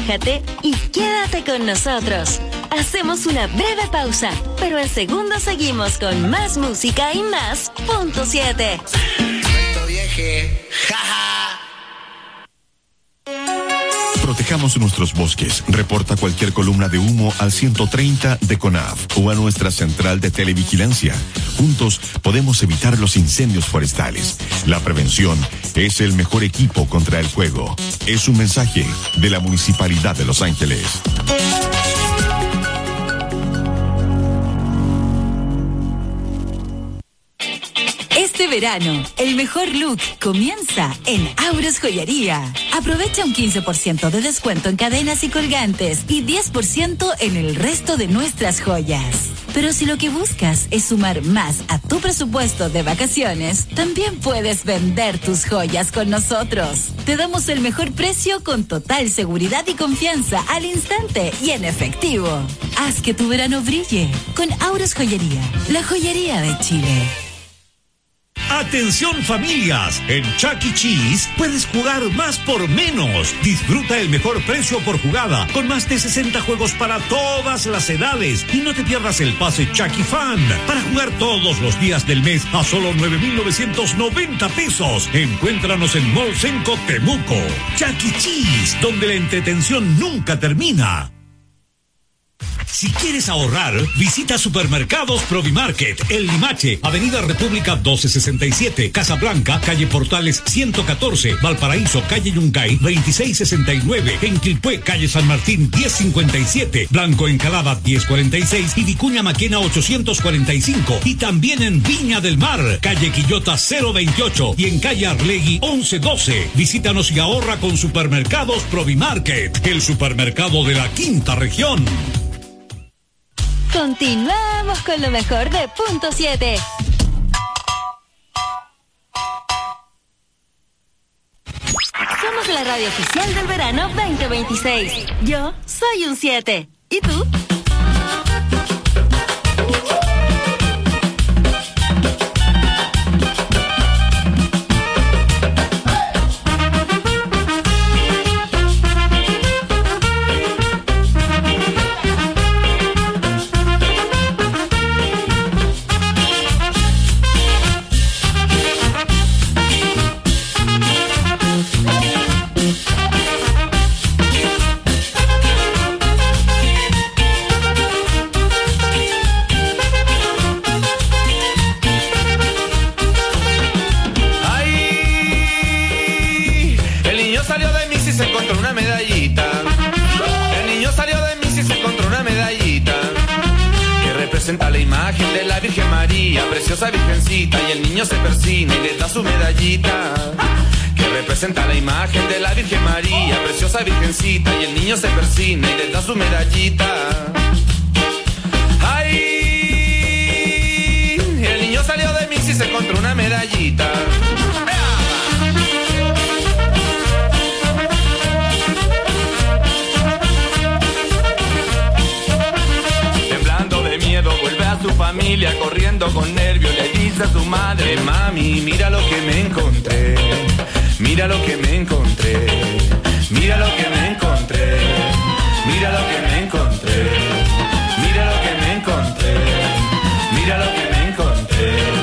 relájate y quédate con nosotros. Hacemos una breve pausa, pero en segundos seguimos con más música y más Punto 7. Suelto vieje, jaja. Protejamos nuestros bosques. Reporta cualquier columna de humo al 130 de CONAF o a nuestra central de televigilancia. Juntos podemos evitar los incendios forestales. La prevención es el mejor equipo contra el fuego. Es un mensaje de la Municipalidad de Los Ángeles. Este verano, el mejor look comienza en Auros Joyería. Aprovecha un 15% de descuento en cadenas y colgantes y 10% en el resto de nuestras joyas. Pero si lo que buscas es sumar más a tu presupuesto de vacaciones, también puedes vender tus joyas con nosotros. Te damos el mejor precio con total seguridad y confianza al instante y en efectivo. Haz que tu verano brille con Auros Joyería, la joyería de Chile. Atención familias, en Chuck E. Cheese puedes jugar más por menos. Disfruta el mejor precio por jugada con más de 60 juegos para todas las edades y no te pierdas el pase Chuck E. Fan para jugar todos los días del mes a solo 9,990 pesos. Encuéntranos en Mall Senco Temuco. Chuck E. Cheese, donde la entretención nunca termina. Si quieres ahorrar, visita Supermercados Provimarket, El Limache, Avenida República 1267, Casablanca, Calle Portales 114, Valparaíso, Calle Yungay 2669, en Quilpué, Calle San Martín 1057, Blanco Encalada 1046 y Vicuña Maquena 845. Y también en Viña del Mar, Calle Quillota 028 y en Calle Arlegui 1112. Visítanos y ahorra con Supermercados Provimarket, el supermercado de la quinta región. Continuamos con lo mejor de Punto 7. Somos la radio oficial del verano 2026. Yo soy un 7. ¿Y tú? La imagen de la Virgen María, preciosa virgencita, y el niño se persina y le da su medallita. Que representa la imagen de la Virgen María, preciosa virgencita, y el niño se persina y le da su medallita. ¡Ay! El niño salió de Mix y se encontró una medallita. Vuelve a su familia corriendo con nervios, le dice a su madre: mami, mira lo que me encontré, mira lo que me encontré, mira lo que me encontré, mira lo que me encontré, mira lo que me encontré, mira lo que me encontré.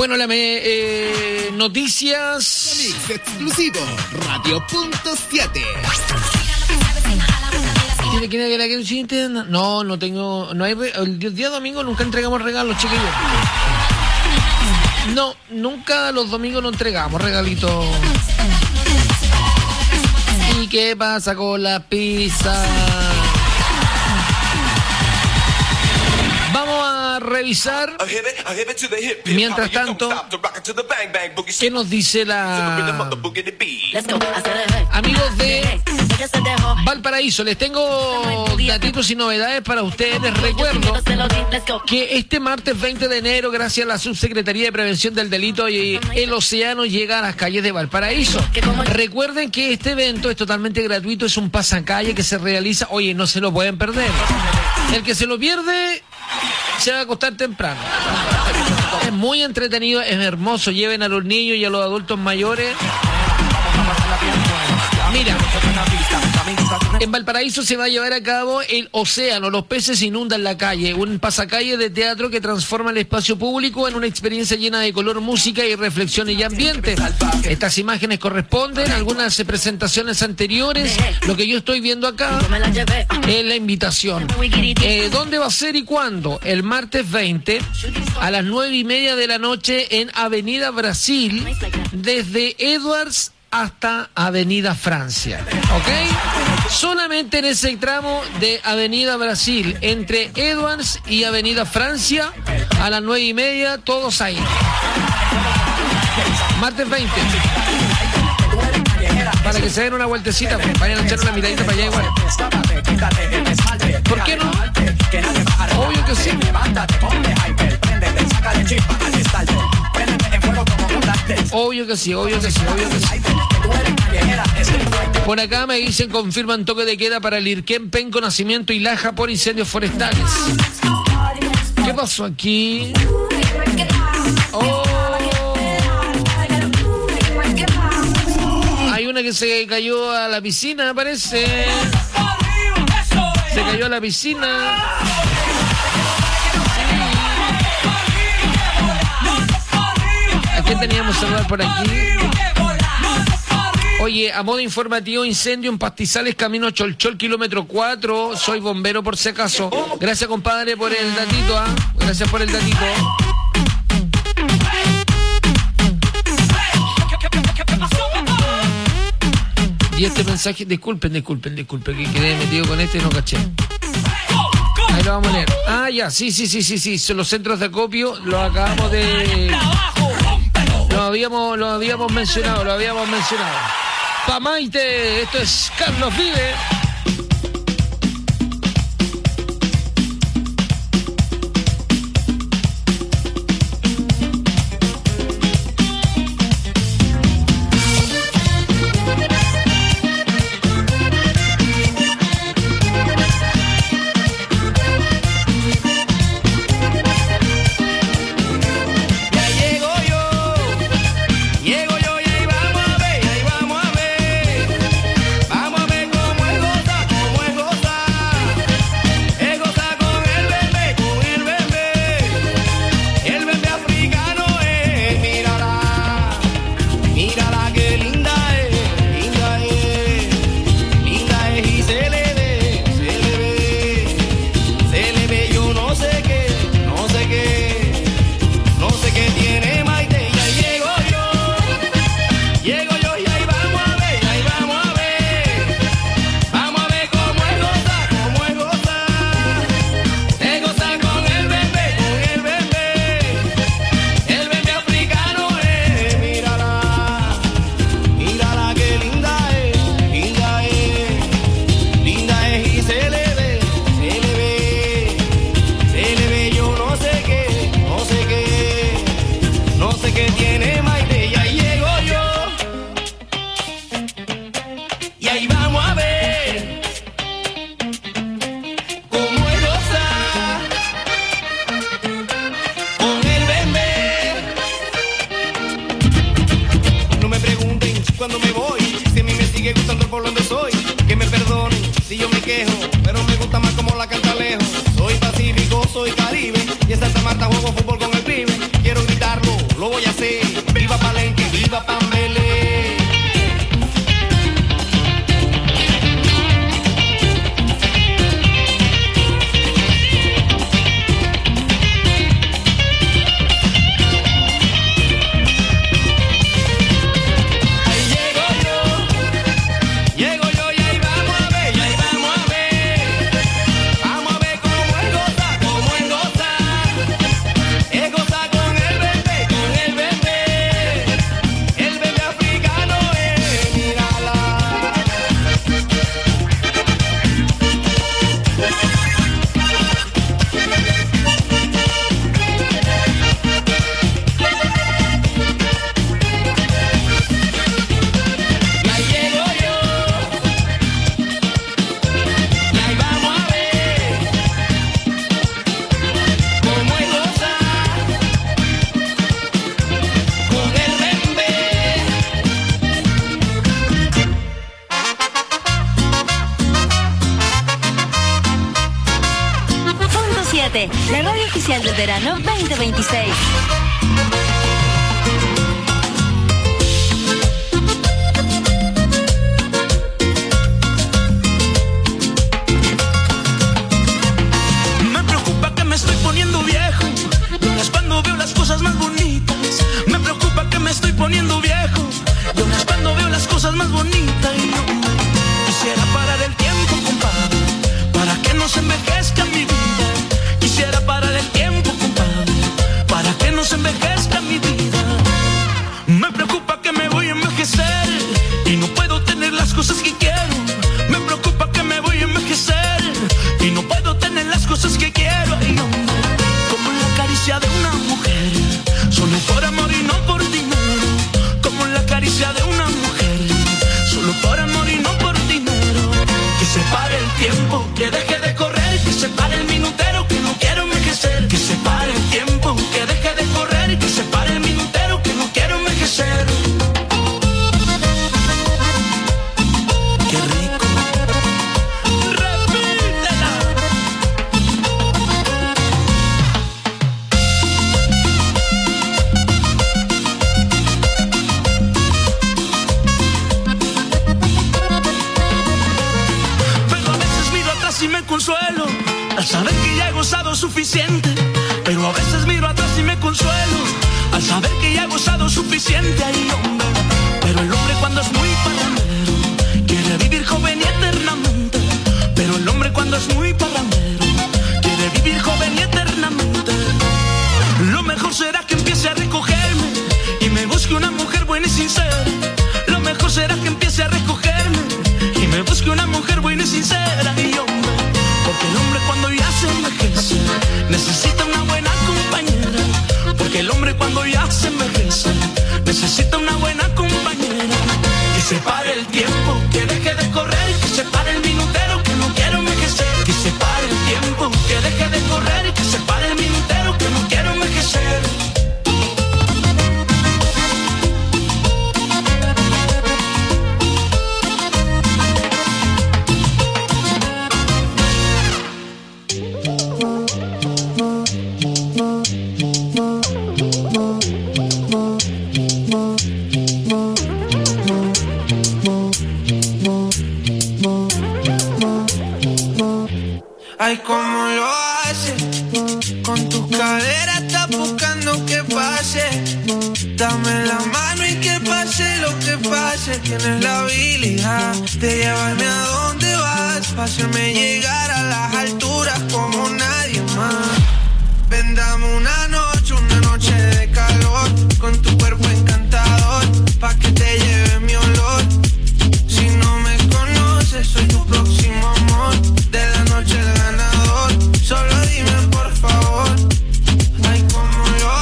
Bueno, noticias. Mix exclusivo, Radio.7. No tengo. No hay. El día domingo nunca entregamos regalos, chiquillos. No, nunca los domingos no entregamos regalitos. ¿Y qué pasa con la pizza? Vamos a revisar, mientras tanto, qué nos dice la... Amigos de Valparaíso, les tengo datitos y novedades para ustedes. Les recuerdo que este martes 20 de enero, gracias a la Subsecretaría de Prevención del Delito y el Océano, llega a las calles de Valparaíso. Recuerden que este evento es totalmente gratuito, es un pasacalle que se realiza. Oye, no se lo pueden perder. El que se lo pierde se va a acostar temprano. Es muy entretenido, es hermoso. Lleven a los niños y a los adultos mayores. Mira, en Valparaíso se va a llevar a cabo el Océano, los peces inundan la calle, un pasacalle de teatro que transforma el espacio público en una experiencia llena de color, música y reflexiones y ambiente. Estas imágenes corresponden a algunas presentaciones anteriores. Lo que yo estoy viendo acá es la invitación. ¿Dónde va a ser y cuándo? El martes 20 a las 9:30 de la noche en Avenida Brasil, desde Edwards hasta Avenida Francia, ¿ok? Solamente en ese tramo de Avenida Brasil, entre Edwards y Avenida Francia, a las 9:30, todos ahí. Martes 20. Para que se den una vueltecita, pues, vayan a echar una miradita para allá igual. ¿Por qué no? Obvio que sí. Obvio que sí, obvio que sí, obvio que sí. Por acá me dicen, confirman toque de queda para el Irquén, Penco, Nacimiento y Laja por incendios forestales. ¿Qué pasó aquí? Oh. Hay una que se cayó a la piscina, parece. Se cayó a la piscina. ¿A quién teníamos que saludar por aquí? Oye, a modo informativo, incendio en Pastizales, camino Cholchol, kilómetro 4. Soy bombero por si acaso. Gracias, compadre, por el datito, ¿ah? Gracias por el datito. Y este mensaje, disculpen, que quedé metido con este y no caché. Ahí lo vamos a leer. Ah, ya, sí. Son los centros de acopio, lo acabamos de... Lo habíamos mencionado. Pamaite, esto es Carlos Vive. Soy Caribe y en Santa Marta juego fútbol con el pibe. Quiero gritarlo, lo voy oficial del verano 2026. Me preocupa que me estoy poniendo viejo. Y ahora es cuando veo las cosas más bonitas. Me preocupa que me estoy poniendo viejo. Y ahora es cuando veo las cosas más bonitas. Y yo quisiera parar el tiempo, compadre, para que no se envejezca mi vida. Quisiera parar el tiempo, compadre, para que no se envejezca mi vida. Me preocupa que me voy a envejecer y no puedo tener las cosas que quiero. Me preocupa que me voy a envejecer y no puedo tener las cosas que quiero. Y hombre, como la caricia de una mujer, solo por amor y no por dinero. Como la caricia de una mujer, solo por amor y no por dinero. Que se pare el tiempo, que deje de correr, que se pare el minutero, que no quiero envejecer. Que se pare el tiempo, que deje de correr, que se pare el minutero, que no quiero envejecer. Qué rico. Repítela. Pero a veces miro atrás y me consuelo al saber que ya he gozado suficiente. Pero a veces miro atrás y me consuelo al saber que ya he gozado suficiente. Ay, hombre, pero el hombre cuando es muy parrandero quiere vivir joven y eternamente. Pero el hombre cuando es muy parrandero quiere vivir joven y eternamente. Lo mejor será que empiece a recogerme y me busque una mujer buena y sincera. Lo mejor será que empiece a recogerme y me busque una mujer buena y sincera. Y hombre, porque el hombre cuando ya se envejece necesita una buena compañera. Porque el hombre cuando ya se envejece necesita una buena compañera. Que se pare el tiempo, que deje de correr, que se pare el minutero, que no quiero envejecer. Que se pare el tiempo, que deje de correr, que se pare el minutero, que no quiero envejecer. Ay, cómo lo hace, con tus caderas estás buscando que pase. Dame la mano y que pase lo que pase. Tienes la habilidad de llevarme a donde vas, para hacerme llegar a las alturas como nadie más. Ven, dame una noche de calor, con tu cuerpo encantador, pa' que te lleve mi olor. Si no me conoces, soy tu próximo amor, de la noche el ganador. Solo dime por favor, ay, cómo lo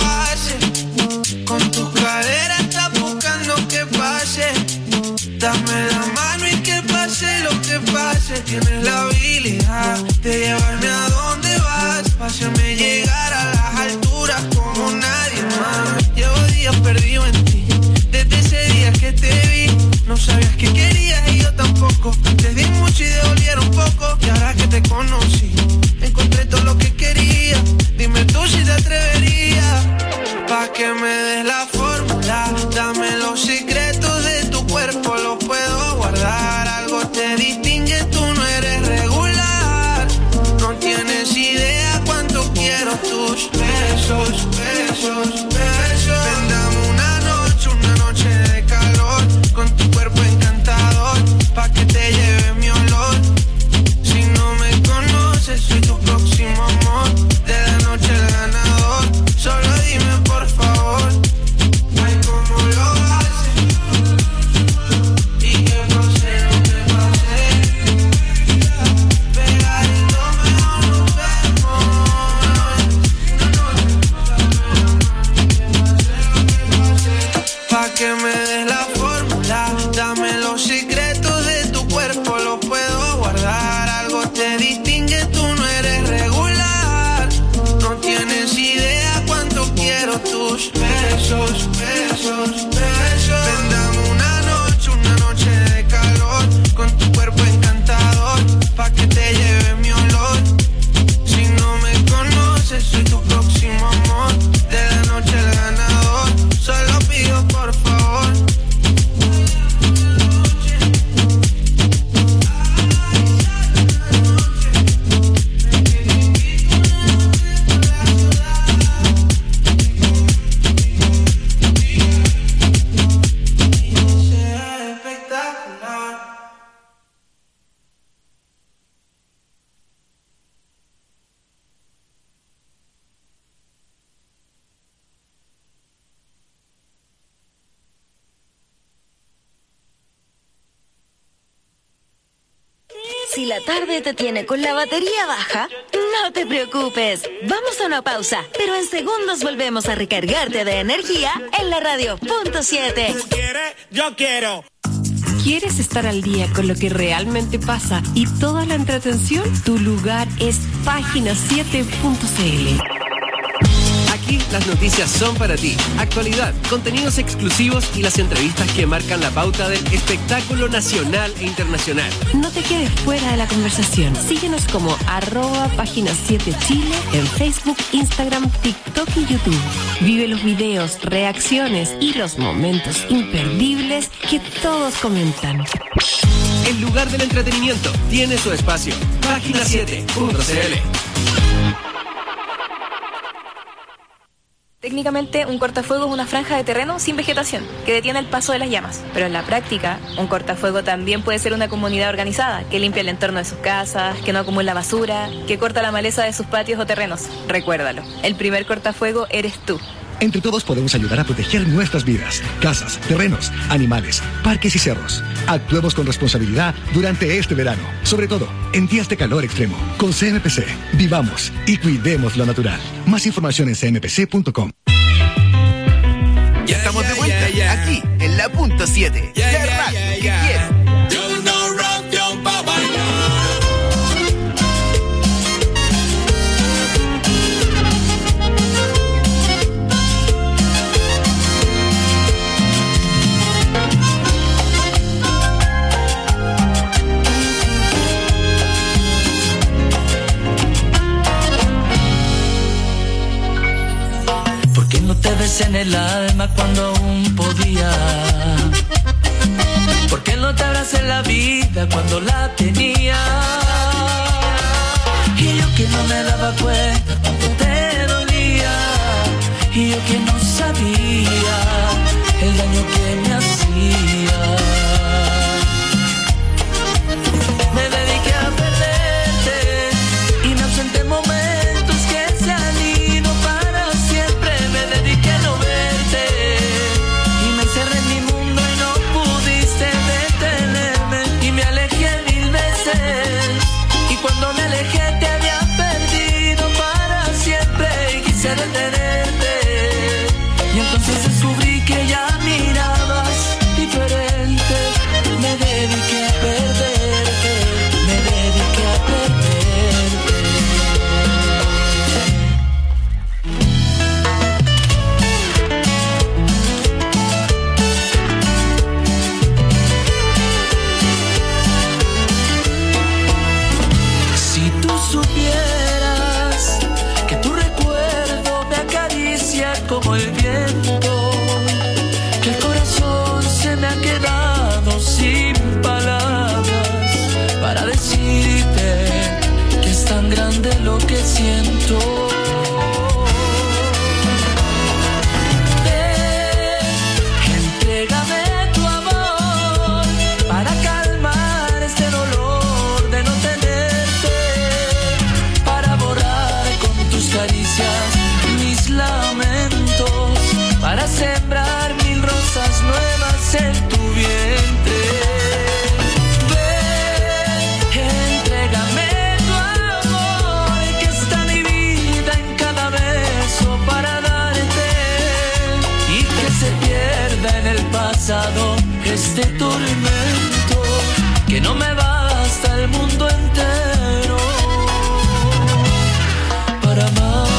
hace, con tus caderas estás buscando que pase. Dame la mano y que pase lo que pase. Tienes la habilidad de llevarme a donde vas, pa' hacerme llegar a las alturas como nadie más. Llevo días perdido en ti, desde ese día que te vi. No sabías que querías y yo tampoco. Te di mucho y devolvieron poco. Y ahora que te conocí, encontré todo lo que quería. Dime tú si te atreverías, pa' que me des la fórmula. Dame los secretos de tu cuerpo, los puedo guardar. Algo te distingue, tú no eres regular. No tienes idea cuánto quiero tus besos, besos, besos. Ven, dame una noche de calor, con tu cuerpo encantador, pa' que te lleve mi olor. Si no me conoces, soy tu próximo amor, de la noche el ganador. Solo dime por favor, ay, cómo lo haces, y que pase lo que pase. Pegadito mejor nos vemos. Pa' que me des la fórmula, dame los secretos de tu cuerpo, los puedo guardar. Algo te distingue, tú no eres regular. No tienes idea cuánto quiero tus besos, besos, besos. Ven, dame una noche de calor, con tu cuerpo encantador, pa' que te lleve mi olor. Si no me conoces, soy tu Si la tarde te tiene con la batería baja, no te preocupes. Vamos a una pausa, pero en segundos volvemos a recargarte de energía en la radio punto 7. ¿Tú quieres? Yo quiero. ¿Quieres estar al día con lo que realmente pasa y toda la entretención? Tu lugar es página7.cl. Aquí las noticias son para ti. Actualidad, contenidos exclusivos y las entrevistas que marcan la pauta del espectáculo nacional e internacional. No te quedes fuera de la conversación. Síguenos como @página7chile en Facebook, Instagram, TikTok y YouTube. Vive los videos, reacciones y los momentos imperdibles que todos comentan. El lugar del entretenimiento tiene su espacio. Página7.cl. Técnicamente, un cortafuego es una franja de terreno sin vegetación, que detiene el paso de las llamas. Pero en la práctica, un cortafuego también puede ser una comunidad organizada, que limpia el entorno de sus casas, que no acumula basura, que corta la maleza de sus patios o terrenos. Recuérdalo, el primer cortafuego eres tú. Entre todos podemos ayudar a proteger nuestras vidas, casas, terrenos, animales, parques y cerros. Actuemos con responsabilidad durante este verano, sobre todo en días de calor extremo. Con CMPC, vivamos y cuidemos lo natural. Más información en cmpc.com. Ya estamos de vuelta, aquí en la punto 7. La radio que quiero. Te besé en el alma cuando aún podía. ¿Por qué no te abracé en la vida cuando la tenía? Y yo que no me daba cuenta cuánto te dolía. Y yo que no sabía el daño que me hacía. Me dediqué a perderte y me ausenté momentos que se han ido para siempre. Me dediqué a no verte y me encerré en mi mundo y no pudiste detenerme. Y me alejé 1000 veces y cuando me alejé te había perdido para siempre. Y quise detenerte y entonces descubrí que ya mirabas diferente. Me dediqué a perderte, me dediqué a perderte. Si tú supieras que tu recuerdo me acaricia como el viento, que el corazón se me ha quedado sin palabras para decirte que es tan grande lo que siento. Ven, entrégame tu amor para calmar este dolor de no tenerte, para borrar con tus caricias mis lamentos, para sembrar 1000 rosas nuevas en tu vientre. Ven, entrégame tu amor, que está mi vida en cada beso para darte, y que se pierda en el pasado este tormento, que no me basta el mundo entero para amarte.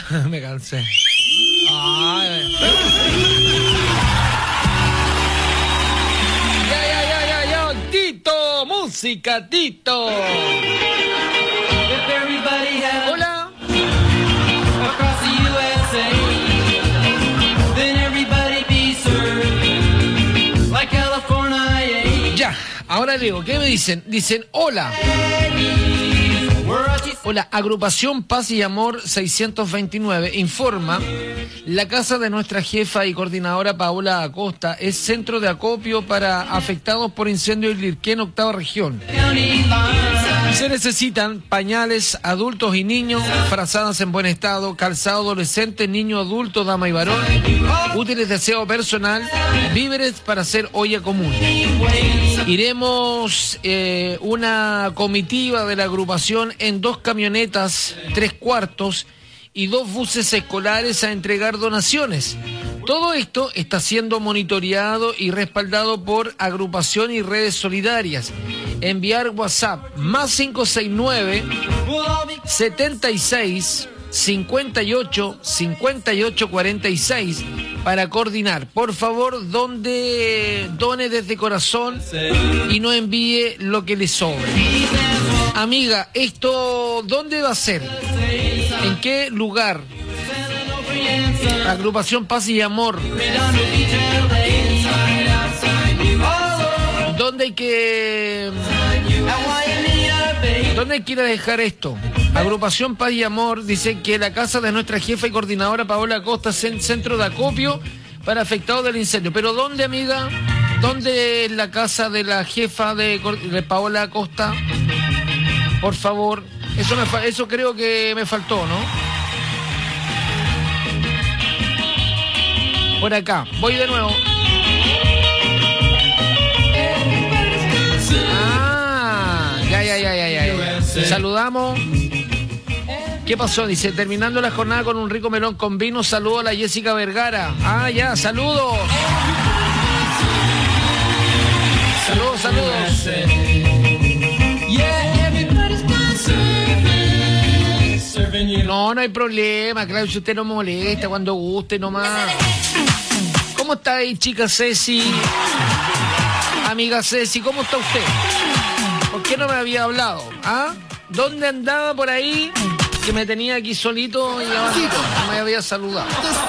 Me cansé. Ay. Ya. Tito, música, Tito. Hola. Ya, ahora leo, ¿qué me dicen? Dicen, hola. Hola, Agrupación Paz y Amor 629 informa: la casa de nuestra jefa y coordinadora Paola Acosta es centro de acopio para afectados por incendio en Lirquén, octava región. Se necesitan pañales, adultos y niños, frazadas en buen estado, calzado adolescente, niño, adulto, dama y varón, útiles de aseo personal, víveres para hacer olla común. Iremos una comitiva de la agrupación en 2 camionetas 3/4 y 2 buses escolares a entregar donaciones. Todo esto está siendo monitoreado y respaldado por agrupación y redes solidarias. Enviar WhatsApp más 569 76 58 58 46 para coordinar. Por favor, done desde corazón y no envíe lo que le sobre. Amiga, ¿esto dónde va a ser? ¿En qué lugar? Agrupación Paz y Amor. ¿Dónde hay que ir a dejar esto? Agrupación Paz y Amor dice que la casa de nuestra jefa y coordinadora Paola Acosta es el centro de acopio para afectados del incendio. ¿Pero dónde, amiga? ¿Dónde es la casa de la jefa de Paola Acosta? Por favor, eso creo que me faltó, ¿no? Por acá, voy de nuevo. Ya. Saludamos. ¿Qué pasó? Dice, terminando la jornada con un rico melón con vino, saludo a la Jessica Vergara. Ya, saludos. Saludos. No hay problema, claro, si usted no molesta, cuando guste nomás. ¿Cómo está ahí, chica Ceci? Amiga Ceci, ¿cómo está usted? ¿Por qué no me había hablado? ¿Dónde andaba por ahí? Que me tenía aquí solito y no me había saludado.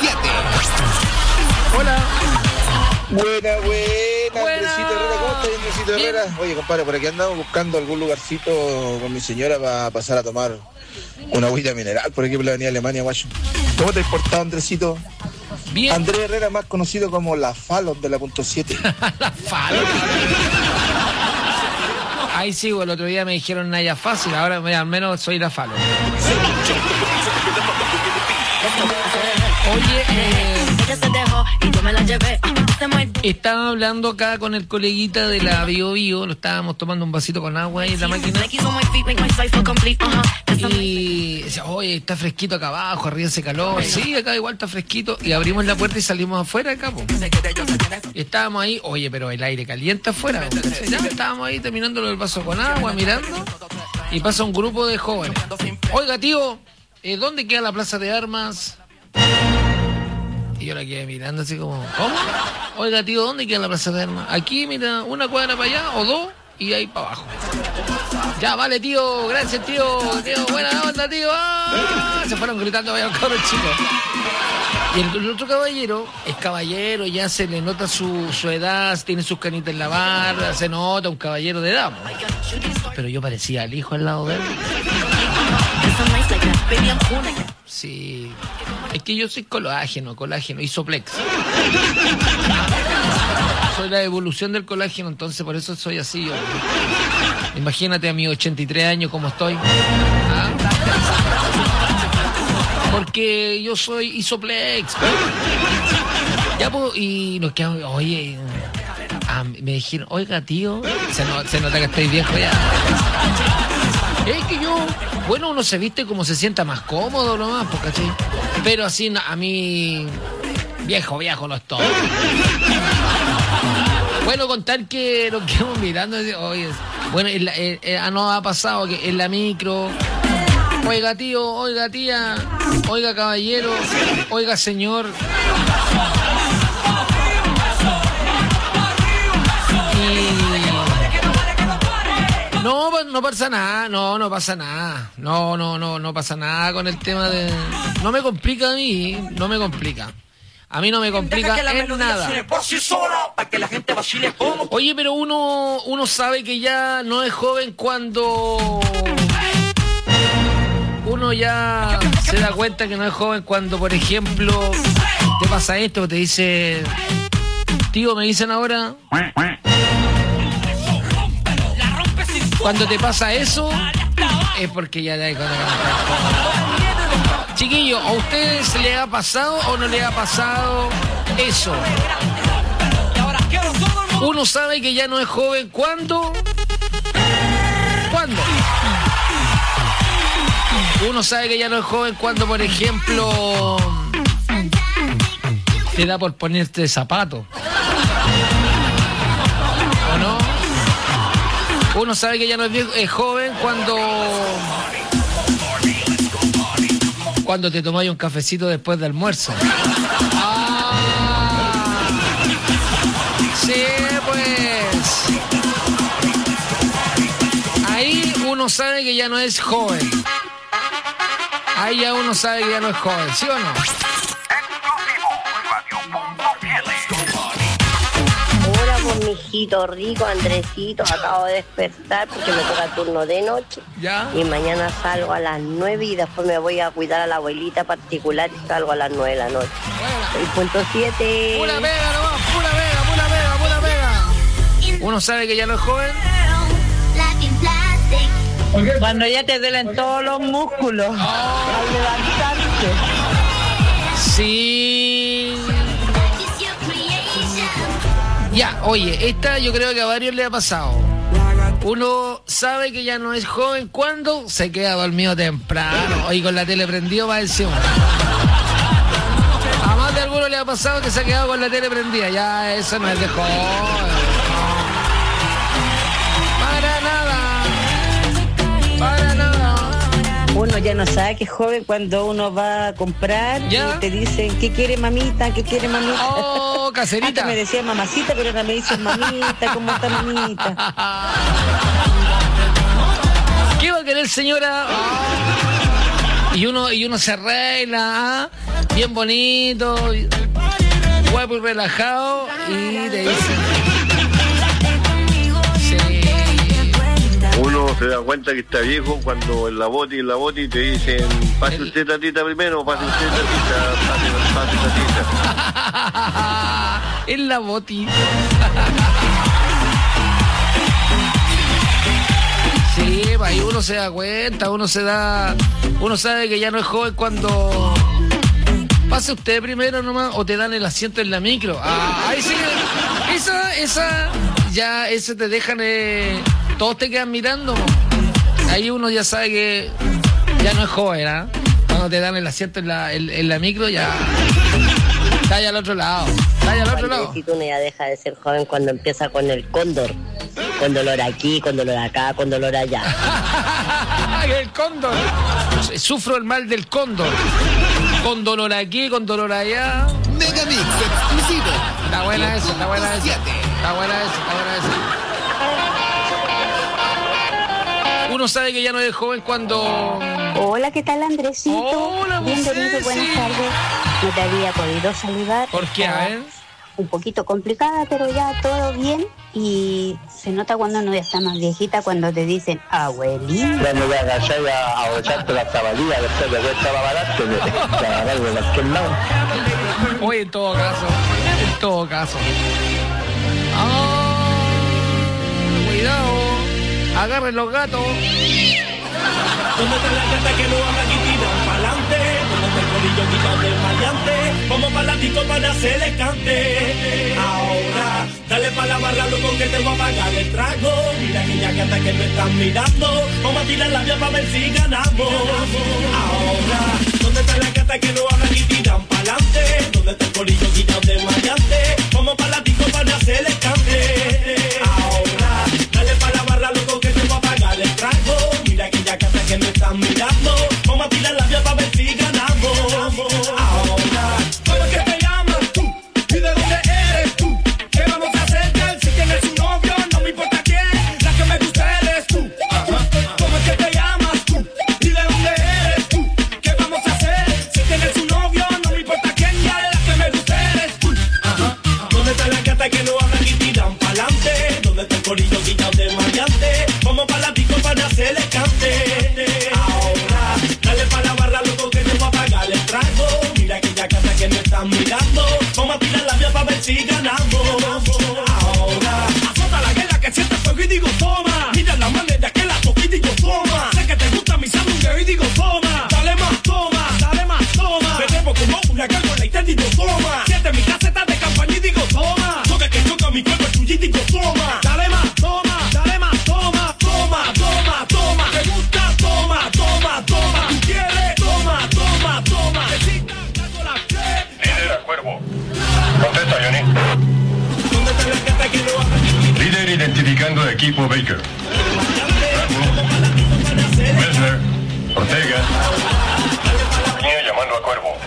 Hola. Buena. Andresito Herrera, ¿cómo estás, Andresito Herrera? Oye, compadre, por aquí andamos buscando algún lugarcito con mi señora para pasar a tomar una agüita mineral por aquí por la avenida Alemania, Washington. ¿Cómo te has portado, Andresito? Bien. Andrés Herrera, más conocido como la Fallon de la punto 7. La Fallon. Ahí sí, el otro día me dijeron Naya Fácil, ahora al menos soy la Fallon. Oye, estaba hablando acá con el coleguita de la Bio Bio, lo estábamos tomando un vasito con agua ahí en la máquina. Y decía, oye, está fresquito acá abajo, arriba hace calor. Sí, acá igual está fresquito. Y abrimos la puerta y salimos afuera acá, po. Estábamos ahí, oye, pero el aire caliente afuera. Ya estábamos ahí terminando el vaso con agua, mirando. Y pasa un grupo de jóvenes. Oiga, tío, ¿dónde queda la plaza de armas? Y yo la quedé mirando así como, ¿cómo? Oiga, tío, ¿dónde queda la plaza de armas? Aquí, mira, 1 cuadra para allá o 2 y ahí para abajo. Ya, vale, tío, gracias, tío, buena onda, tío. Se fueron gritando vaya los cabros chicos. Y el otro caballero es caballero, ya se le nota su edad, tiene sus canitas en la barra, se nota un caballero de edad. Pero yo parecía el hijo al lado de él. Sí, es que yo soy colágeno, isoplex. Soy la evolución del colágeno, entonces por eso soy así yo. Imagínate a mis 83 años como estoy. Porque yo soy isoplex. Ya, pues, y nos quedamos, oye, me dijeron, oiga, tío, se nota que estoy viejo ya. Es que bueno, uno se viste como se sienta más cómodo nomás, ¿cachai? Pero así, a mí, viejo no estoy. Bueno, contar que nos quedamos mirando, oye, bueno, nos ha pasado que en la micro Oiga tío, oiga tía, oiga caballero, oiga señor. No pasa nada, no pasa nada. No pasa nada con el tema de... No me complica a mí, no me complica. A mí no me complica en nada. Oye, pero uno sabe que ya no es joven cuando... Uno ya se da cuenta que no es joven cuando, por ejemplo, te pasa esto, te dice... Tío, me dicen ahora... Cuando te pasa eso, es porque ya hay... Chiquillo, ¿a ustedes le ha pasado o no le ha pasado eso? Uno sabe que ya no es joven, ¿cuándo? ¿Cuándo? Uno sabe que ya no es joven cuando, por ejemplo, te da por ponerte zapato. ¿O no? Uno sabe que ya no es joven cuando te tomáis un cafecito después del almuerzo. Sí, pues. Ahí uno sabe que ya no es joven. Ahí ya uno sabe que ya no es joven, ¿sí o no? Hola, pues, mijito rico, Andresito, acabo de despertar porque me toca turno de noche. ¿Ya? Y mañana salgo a las 9 y después me voy a cuidar a la abuelita particular y salgo a las 9 de la noche. 6.7. Pura pega nomás, pura pega. Uno sabe que ya no es joven. Cuando ya te duelen todos los músculos al levantarte. Sí. Ya, oye, esta yo creo que a varios le ha pasado. Uno sabe que ya no es joven cuando se queda dormido temprano y con la tele prendido va encima. A más de alguno le ha pasado que se ha quedado con la tele prendida. Ya, eso no es de joven. Para nada. Uno ya no sabe que es joven cuando uno va a comprar. ¿Ya? Y te dicen, ¿qué quiere mamita? ¿Qué quiere mamita? Oh, caserita. Antes me decía mamacita, pero ahora me dicen mamita, ¿cómo está mamita? ¿Qué va a querer, señora? Y uno se arregla, bien bonito, guapo y relajado, y te dicen... Uno se da cuenta que está viejo cuando en la boti te dicen, pase usted tatita primero, pase usted tatita, pase tatita. En la boti. Sí, ahí uno se da cuenta, uno sabe que ya no es joven cuando pase usted primero nomás o te dan el asiento en la micro. Ahí sí, esa te dejan... Todos te quedan mirando. Ahí uno ya sabe que ya no es joven, ¿ah? Cuando te dan el asiento en la micro, ya está allá al otro lado. Si tú no ya deja de ser joven cuando empieza con el cóndor. Con dolor aquí, con dolor acá, con dolor allá. El cóndor. Sufro el mal del cóndor. Con dolor aquí, con dolor allá. Megamix exclusivo. Está buena esa. Uno sabe que ya no es joven cuando... Hola, ¿qué tal, Andresito? Hola, bienvenido, buenas tardes. No te había podido saludar. ¿Por qué? A ver. Un poquito complicada, pero ya todo bien. Y se nota cuando uno ya está más viejita, cuando te dicen abuelita. Cuando te agachás a abrocharte la zapatillas, después de vuelta a barato, te agarras de cualquier lado. Oye, en todo caso. Cuidado. Agarren los gatos. ¿Dónde está la gata que no habla y tiran pa'lante? ¿Dónde está el corillo quitado del maleante? Como palatico para hacerle cante. Ahora, dale pa' la barra, loco, que te voy a pagar el trago. Mira aquella gata que me están mirando. Vamos a tirar la vía pa' ver si ganamos. Ahora, ¿dónde está la gata que no habla y tiran pa'lante? ¿Dónde está el corillo quitado del maleante? Como palatico para hacerle cante. Ahora, dale pa' la barra, loco, que te voy a pagar el trago. Mira aquella gata que me están mirando. de maleante. Vamos pa' la disco para hacerle cante. Ahora, dale pa' la barra, loco, que te va a pagar el trago. Mira aquella casa que me están mirando. Vamos a tirar la vía pa' ver si ganamos. Ahora, azota la guerra que siente fuego y digo toma. Mira la manera que la toqué y digo toma. Sé que te gusta mi sándwich y digo toma. Dale más, toma, dale más, toma. Me debo como una cargola y te digo toma. Siente mi caseta de campaña y digo toma. Toca que toca mi cuerpo tuyo y digo toma. Dale más, toma, dale más, toma, toma, toma, toma. Te gusta, toma, toma, toma. Tú quieres, toma, toma, toma. Necesitas, dando la fe. Líder a Cuervo. Contesta, Johnny. ¿Dónde te la cata que lo haga? Líder identificando equipo Baker. Messner, Ortega. Línea llamando a Cuervo.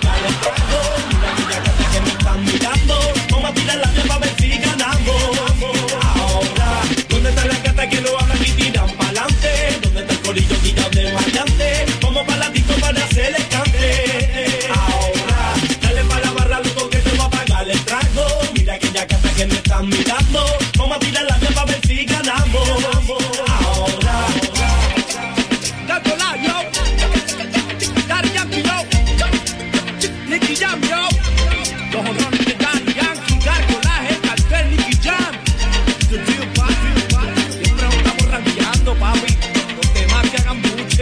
Vamos a tirar la vía pa' ver si ganamos. Ahora, ¿dónde está la cata que lo hablan y tiran pa'lante? ¿Dónde está el corillo tirado de maleante? Vamos pa' la disco para hacerle cante. Ahora, dale pa' la barra, loco, que te va a pagar el trago. Mira aquella cata que me están mirando. Vamos a tirar la vía pa' ver si ganamos. Ahora, Gato Layo, Daddy Yankee, yo, Nicky Jam, yo, los honrones de Daddy Yankee, Gargolaje, el cartel, Nicky Jam, The Deal, papi, siempre nos estamos ranqueando, papi, los demás que hagan buche.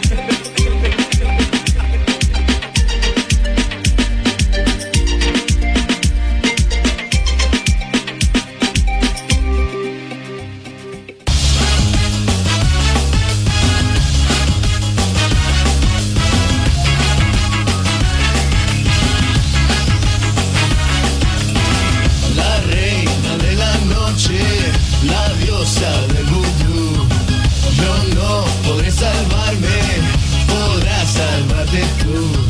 La reina de la noche, la diosa del vudú. Yo no podré salvarme, podrás salvarte tú.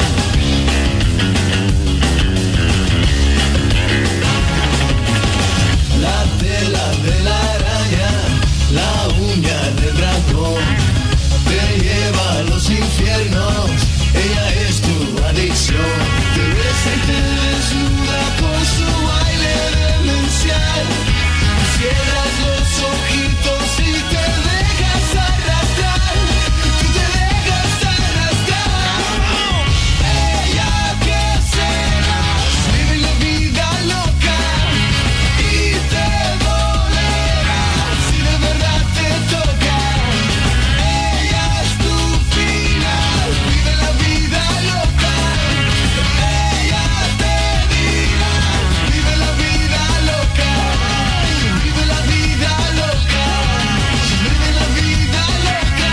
La tela de la araña, la uña del ratón, te lleva a los infiernos, ella es tu adicción. Te besa y te desnuda con su baile demencial. Cierras los ojitos y te dejas arrastrar. Tú te dejas arrastrar. Ella que será, vive la vida loca y te dolerá si de verdad te toca. Ella es tu final, vive la vida loca. Ella te dirá, vive la vida loca. Vive la vida loca. Vive la vida loca.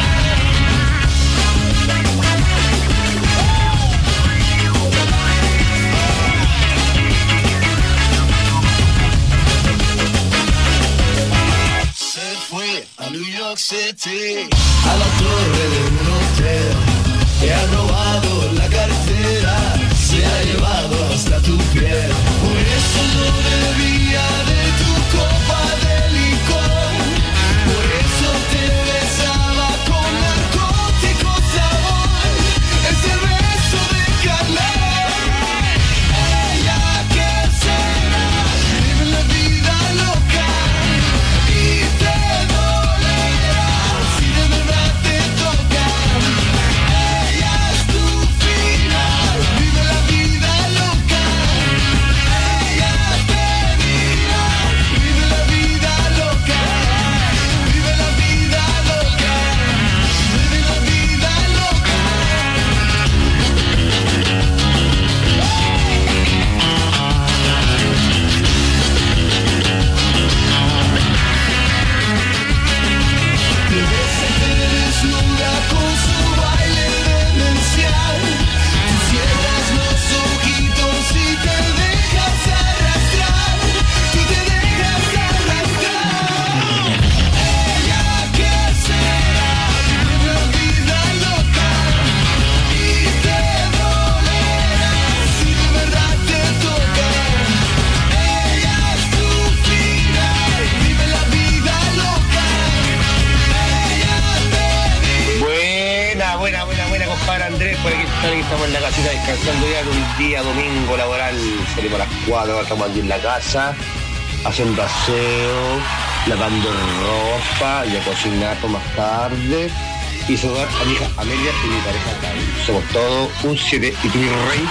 Se fue a New York City, a la torre de un hotel. Te ha robado la cartera, se ha llevado hasta tu piel. Por eso no bebía de tu copa de licor. Por eso te besaba con narcótico sabor. Ese beso de calor. Ella que será, vive la vida loca y te dolerá si de verdad te toca. Ella es tu final, vive la vida loca. Ella te dirá, vive la vida loca. Vive la vida loca. Vive la vida loca. Te besa y te desnuda con su baile demencial. Tú cierras los ojitos y te dejas arrastrar. Tú te dejas arrastrar. Ella que será, vive la vida loca y te dolerá si de verdad te toca. Ella es tu final, vive la vida loca. Buena, compadre Andrés, por aquí estamos en la casita descansando ya en un día domingo laboral, salimos a las 4, estamos aquí en la casa, haciendo aseo, lavando ropa y a cocinar por más tarde. Y saludar a mi hija Amelia y mi pareja Gaby. Somos todos un 7 y tu rey.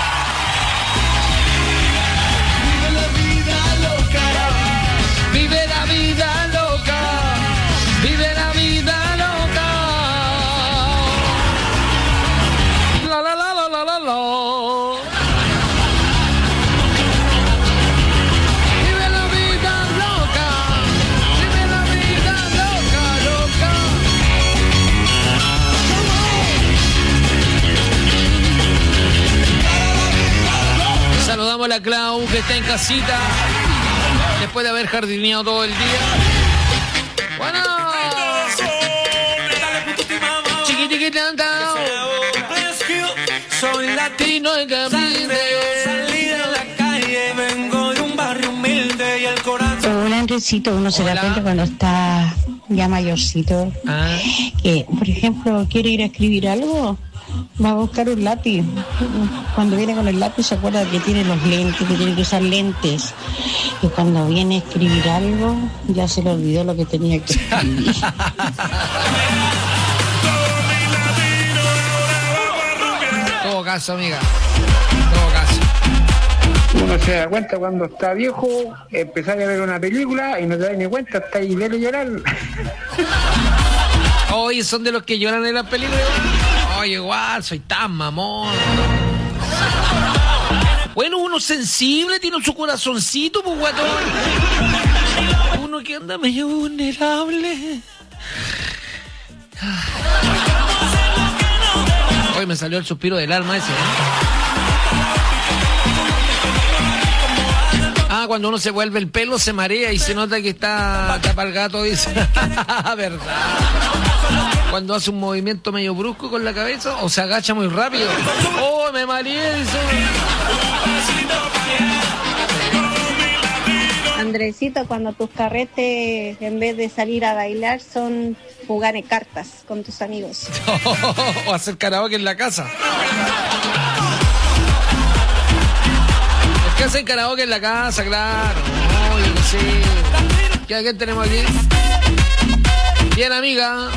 Vive la vida loca. Vive la vida loca. Vive la vida loca. La la la la la la la. Vive la vida loca. Vive la vida loca, loca. Saludamos a la Clau que está en casita después de haber jardineado todo el día. Bueno, chiquitiquitanta. Soy latino y salí de la calle, vengo de un barrio humilde y el corazón. Hola, Andresito, uno se da cuenta cuando está ya mayorcito, que, por ejemplo, quiere ir a escribir algo, va a buscar un lápiz. Cuando viene con el lápiz se acuerda que tiene los lentes, que tiene que usar lentes. Y cuando viene a escribir algo, ya se le olvidó lo que tenía que escribir. Todo caso, amiga. Todo caso. Uno se da cuenta cuando está viejo, empezar a ver una película y no te das ni cuenta, está ahí verlo llorar. Oye, son de los que lloran en las películas. Oye, igual, soy tan mamón. Bueno, uno sensible, tiene su corazoncito, pues, guatón. Uno que anda medio vulnerable. Hoy me salió el suspiro del alma ese, cuando uno se vuelve el pelo se marea y se nota que está tapa el gato, dice. Verdad. Cuando hace un movimiento medio brusco con la cabeza o se agacha muy rápido. ¡Oh, me mareé! Andresito, cuando tus carretes, en vez de salir a bailar, son jugar en cartas con tus amigos. O hacer karaoke en la casa. Es que hacen karaoke en la casa, claro. No, yo no sé. ¿Qué tenemos aquí? Bien, amiga.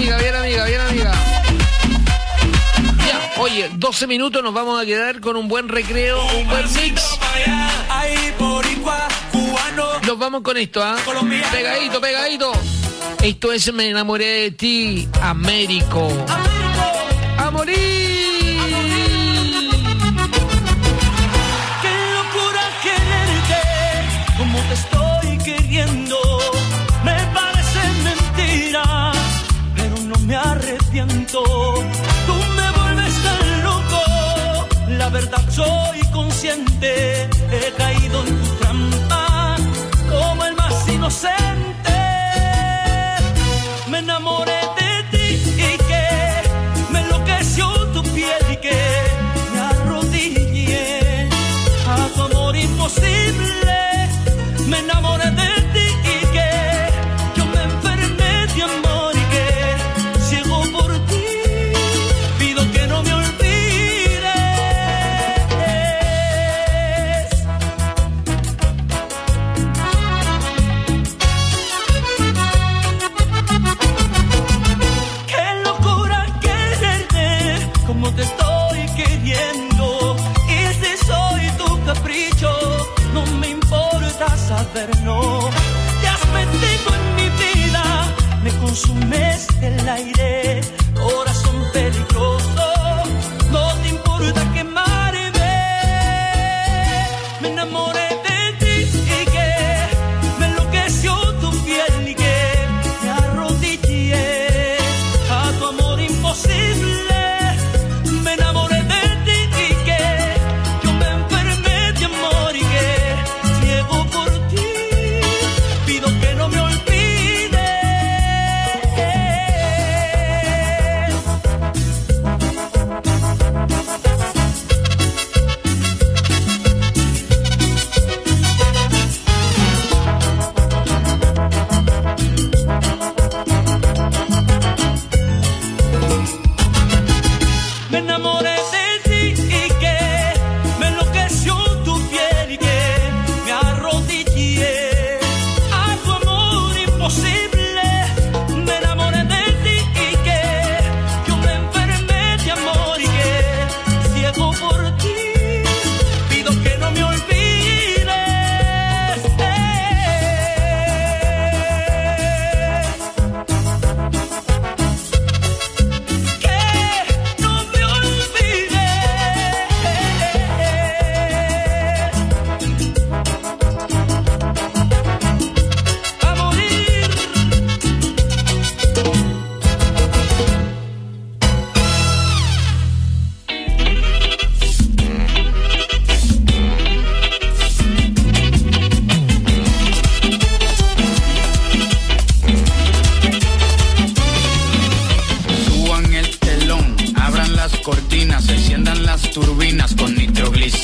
Ya, oye, 12 minutos nos vamos a quedar con un buen recreo, un buen mix. Nos vamos con esto, Pegadito. Esto es Me enamoré de ti, Américo. ¡A morir! ¡Qué locura quererte! Como te estoy queriendo. Me parece mentira, pero no me arrepiento. Tú me vuelves tan loco. La verdad soy consciente. He caído en tu trampa como el más inocente. Me enamoré de ti y que me enloqueció tu piel y que me arrodillé a tu amor imposible. Me enamoré de ti y que yo me enfermé de amor y que ciego por ti pido que no me olvides. Qué locura quererte como te estoy queriendo. Y si soy tu capricho, no me importa saberlo. Te has metido en mi vida, me consumes el aire. Corazón peligroso, no te importa quemarme. Me enamoré de ti y que me enloqueció tu piel y que me arrodillé a tu amor imposible. Me enamoré de ti y que yo me enfermé de amor y que ciego por ti pido que no me olvides.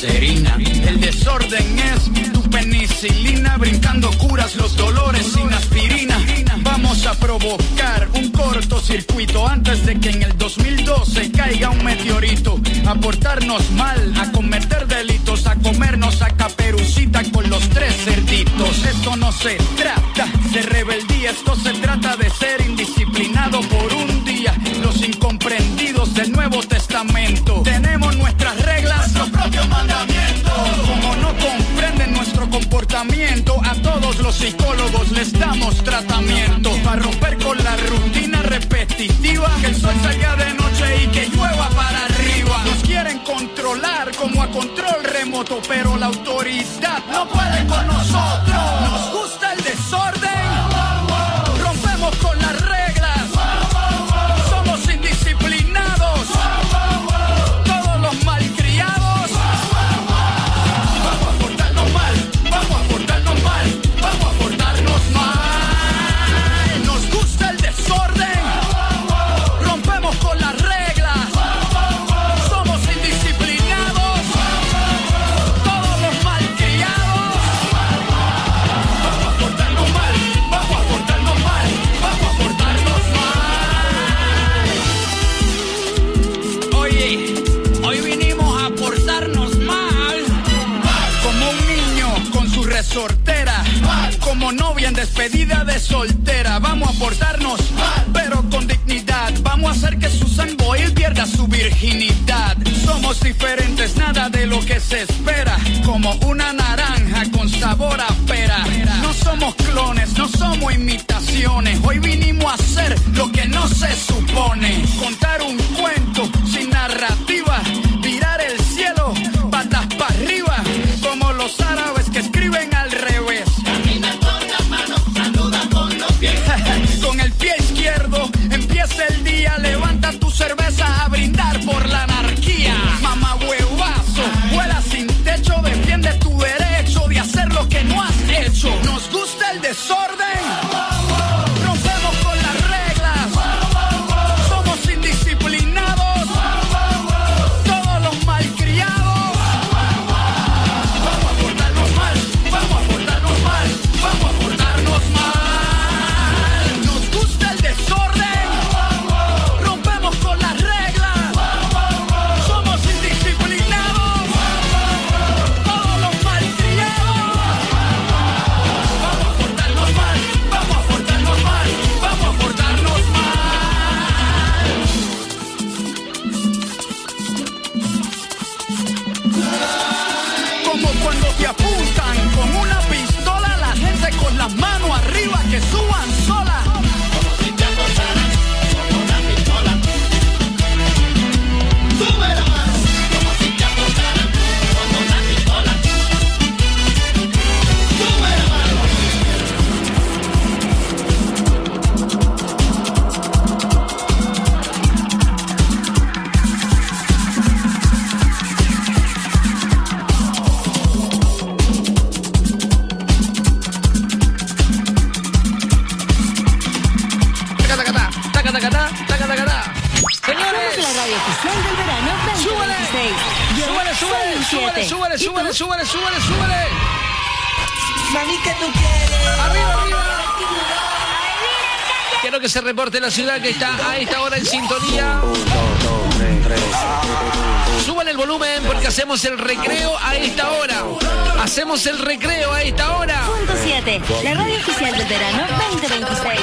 glicerina. El desorden es tu penicilina, brincando curas los dolores sin aspirina. Vamos a provocar un cortocircuito antes de que en el 2012 caiga un meteorito. A portarnos mal, a cometer delitos, a comernos a Caperucita con los 3 cerditos. Esto no se trata de rebeldía, esto se trata de ser indisciplinado por un día. Los incomprendidos del Nuevo Testamento. Tenemos nuestras reglas, nuestros propios mandamientos. Como no comprenden nuestro comportamiento, a todos los psicólogos les damos tratamiento. Para romper con la rutina repetitiva, que el sol salga de noche y que llueva para arriba. Nos quieren controlar como a control remoto, pero la autoridad no puede con nosotros. Nos gusta el desorden, rompemos con las reglas, somos indisciplinados, todos los malcriados. Vamos a portarnos mal, vamos a portarnos mal, vamos a portarnos mal. Nos gusta el desorden, rompemos con las reglas, somos indisciplinados, todos los malcriados. Vamos a portarnos mal, vamos a portarnos mal, vamos a portarnos mal. Oye, hoy vinimos a portarnos mal, como un niño con su resortera, como novia en despedida de soltera. Vamos a portarnos mal, pero con dignidad. Vamos a hacer que Susan Boyle pierda su virginidad. Somos diferentes, nada de lo que se espera, como una naranja con sabor a pera. No somos clones, no somos imitaciones. Hoy vinimos a hacer lo que no se supone. Contar un cuento sin narrativa, tirar el cielo patas para arriba, como los árabes que escriben al revés. Camina con las manos, saluda con los pies. Con el pie izquierdo empieza el día, levanta tu cerveza a brindar por la anarquía. Mamá huevazo, vuela sin techo, defiende tu derecho de hacer lo que no has hecho. Nos gusta el desorden, rompemos con las reglas, somos indisciplinados, todos los malcriados. Vamos a portarnos mal, vamos a portarnos mal, vamos a portarnos mal. Nos gusta el desorden, rompemos con las reglas, somos indisciplinados, todos los malcriados. Vamos a portarnos mal, vamos a portarnos mal, vamos a portarnos mal. Como cuando te apuntan con una pistola, la gente con las manos arriba que suban sola. Como si te apuntaran con una pistola. Sube la mano. Como si te apuntaran con una pistola. Sube la mano. Tacatacatá, tacatacatá. Señores, Somos la radio oficial del verano 2026. Yo súbele, súbele. Mami, ¿qué tú quieres? Arriba. Quiero que se reporte la ciudad que está a esta hora en sintonía. Suban el volumen porque hacemos el recreo a esta hora. Hacemos el recreo a esta hora. Punto 7, la radio oficial del verano 2026.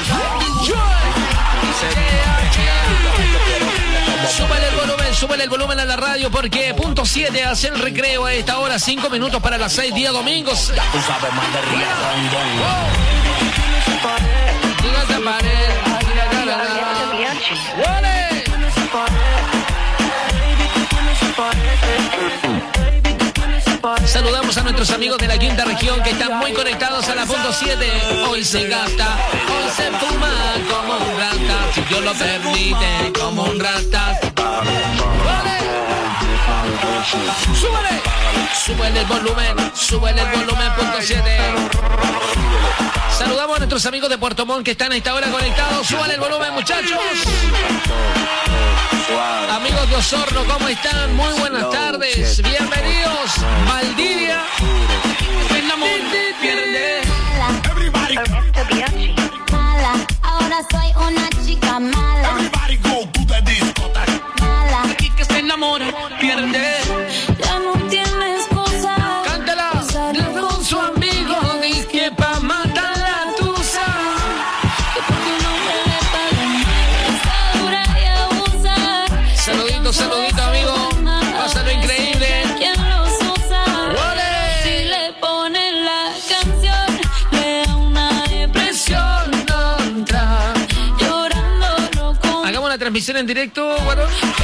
Súbale el volumen a la radio porque punto 7 hace el recreo a esta hora, 5 minutos para las 6 días domingos. Tú sabes más de Ría Saludamos a nuestros amigos de la quinta región que están muy conectados a la punto 7. Hoy se gasta, hoy se fuma como un rata, si Dios lo permite, como un rata. Súbele el volumen, punto 7. Saludamos a nuestros amigos de Puerto Montt que están a esta hora conectados. Súbale el volumen, muchachos. Amigos de Osorno, ¿cómo están? Muy buenas tardes. Bienvenidos. Valdivia. Mala, ahora soy una chica mala. Everybody go to the discotheque. Mala, Aquí que se enamora, pierde. ya no tienes cosa. Cántala. Con su amigo, dije pa' matar la tusa. Que porque no me le pagan mal, está dura y abusa. Saludito, amigo. Pásalo increíble. ¿Quién los usa? ¡Ole! Si le ponen la canción, le da una depresión. Contra. Llorando loco. Hagamos la transmisión en directo, guarón.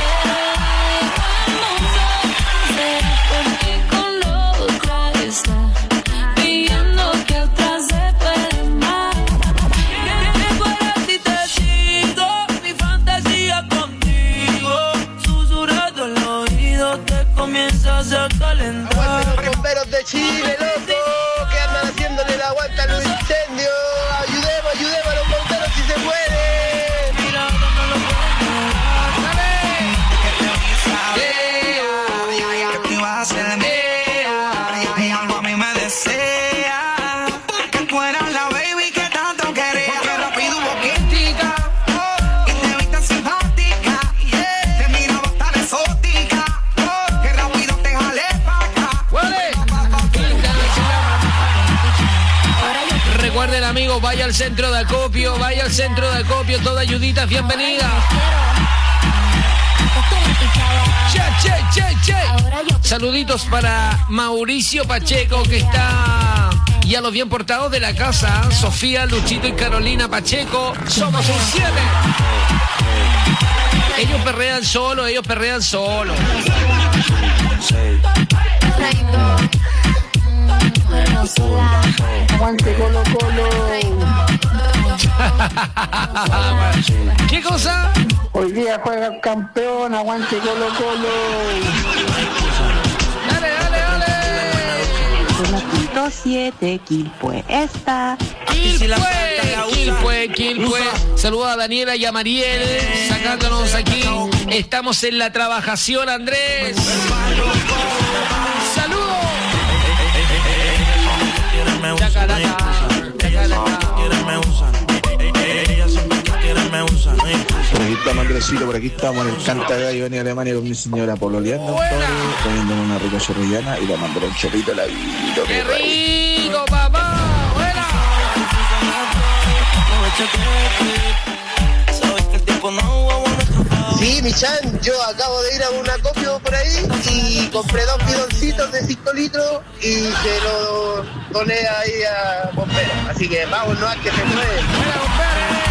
Porque con la otra está pidiendo que otra se puede más. Que fuera si te sigo, mi fantasía contigo. Susurrando al oído te comienzas a calentar. Aguante los bomberos de Chile, loco, que andan haciéndole el aguante a los incendios. Ayudemos a los bomberos si se puede. Mira, no lo ¿Qué te iba a hacer? Y algo a mí me desea que tú eras la baby que tanto quería. Que rápido hubo química y te viste simpática. Te miraba tan exótica que rápido te jalé pa' acá. Recuerden, amigos, vaya al centro de acopio, toda ayudita, bienvenida. Che. Saluditos para Mauricio Pacheco, que está y a los bien portados de la casa. Sofía, Luchito y Carolina Pacheco. Somos un 7. Ellos perrean solo. Aguante Colo Colo. ¿Qué cosa? Hoy día juega el campeón, aguante Colo Colo. Dale. 1.7, Quilpue está. Quilpue. Saludos a Daniela y a Mariel, sacándonos aquí. Estamos en la trabajación, Andrés. Saludos. Por aquí estamos, Andresito, por aquí estamos en el Canta de Gallo, venía a Alemania con mi señora pololeando, comiéndome una rica chorrillana y tomándole un chorrito de la vida. ¡Qué rico, papá! ¡Buena! Sí, Michan, yo acabo de ir a un acopio por ahí y compré 2 bidoncitos de 5 litros y se lo doné ahí a bomberos. Así que vámonos, que se mueve. ¡Buena, compadre!